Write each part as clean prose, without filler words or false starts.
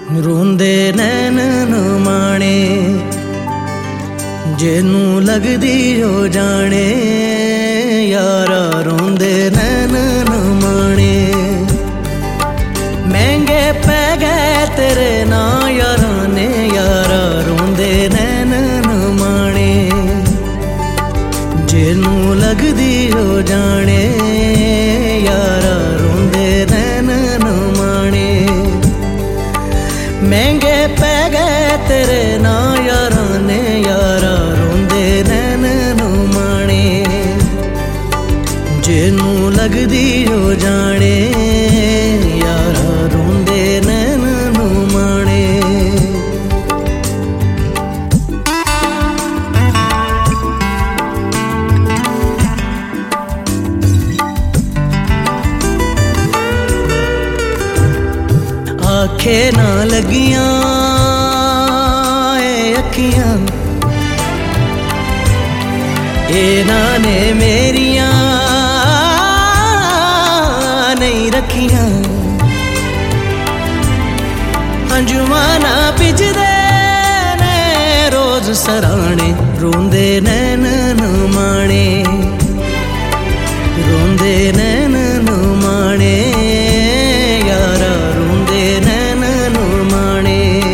रोंदे नैन न माणे जेनू लगदी हो जाने यारा रोंदे नैन न माणे। महंगे पै गए तेरे ना यारा ने यारा रोंदे नैन न माणे जेनू लगदी हो जाने यारा रोंदे नैन न माणे। महंगे पै गए तेरे ना यारा ने यारा रोंदे नैन न माणे जेनू लगदी हो जाने यारा रोंदे नैन न माणे। आखे ना लगियां अखियां इन्हां ने मेरियां नहीं रखियां। अंजुमाना पिजदे ने रोज सराणे रोंदे नैन न माणे रोंदे नैन न माणे यारा रोंदे नैन न माणे।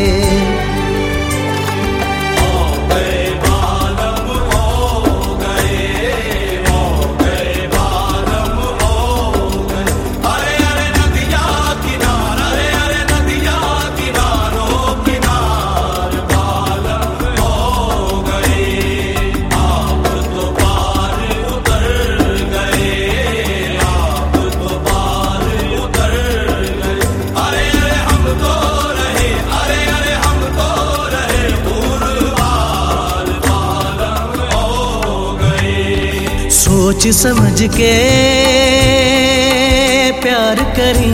सोच समझ के प्यार करी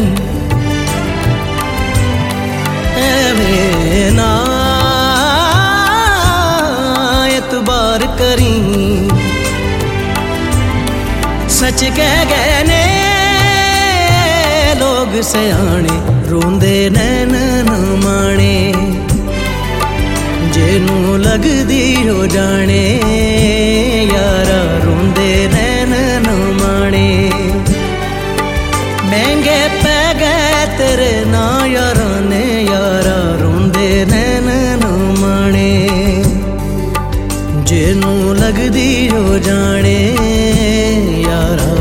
एवें ना एतबार करी। सच कह गए ने लोग सयाने रोंदे नैन न माणे जेनू लगदी हो जाने यारा रोंदे नैन न माणे। महंगे पै गए तेरे ना यारा ने यारा रोंदे नैन न माणे जेनू लगदी हो जाने यारा